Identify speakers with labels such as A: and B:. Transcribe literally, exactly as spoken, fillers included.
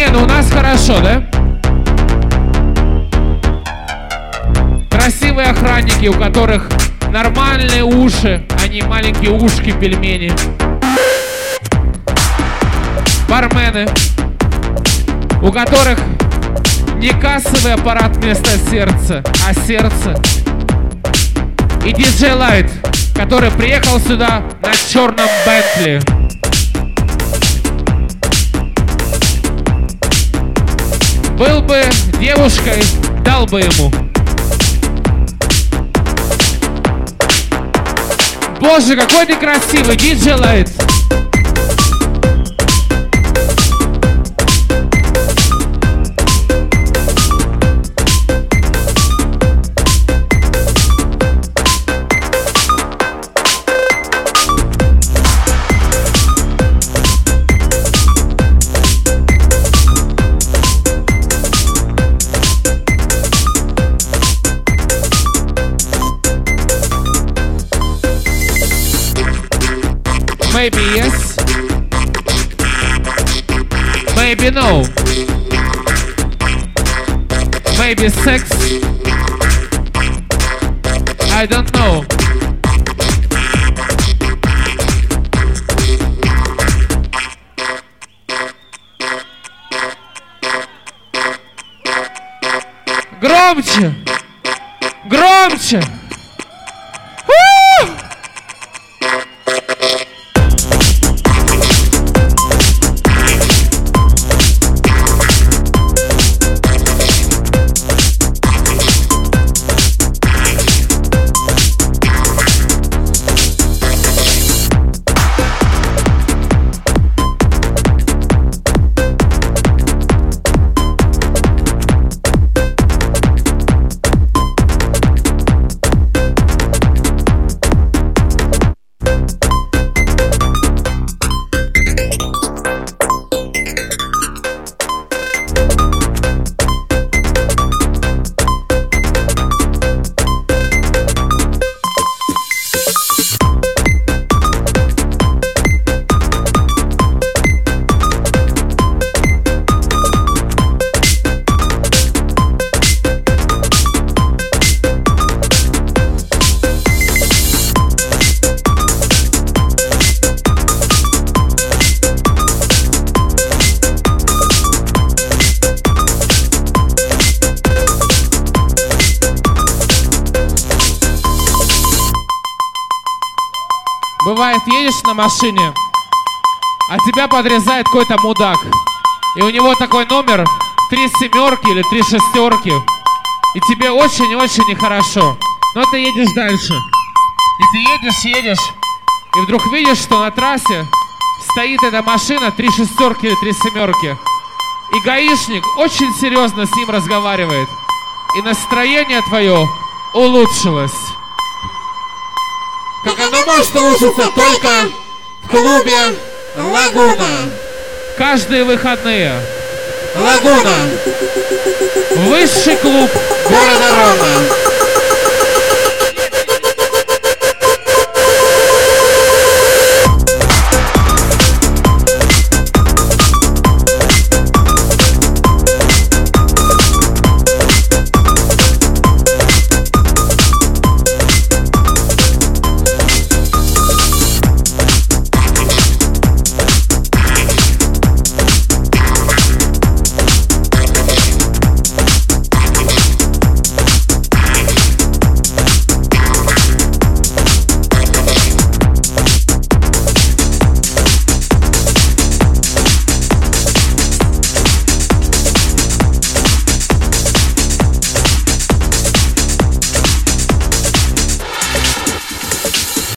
A: Не, ну у нас хорошо, да? Красивые охранники, у которых нормальные уши, а не маленькие ушки-пельмени. Бармены, у которых не кассовый аппарат вместо сердца, а сердце. И диджей Лайт, который приехал сюда на черном Бентли. Был бы девушкой, дал бы ему. Боже, какой ты красивый, диджей Лайт. Maybe yes, maybe no, maybe sex, I don't know. Громче, громче. Бывает, едешь на машине, а тебя подрезает какой-то мудак. И у него такой номер три семерки или три шестерки. И тебе очень-очень нехорошо. Но ты едешь дальше. И ты едешь, едешь. И вдруг видишь, что на трассе стоит эта машина три шестерки или три семерки. И гаишник очень серьезно с ним разговаривает. И настроение твое улучшилось. Как оно может улучшиться только в клубе «Лагуна». Каждые выходные. «Лагуна». Высший клуб города Ровно.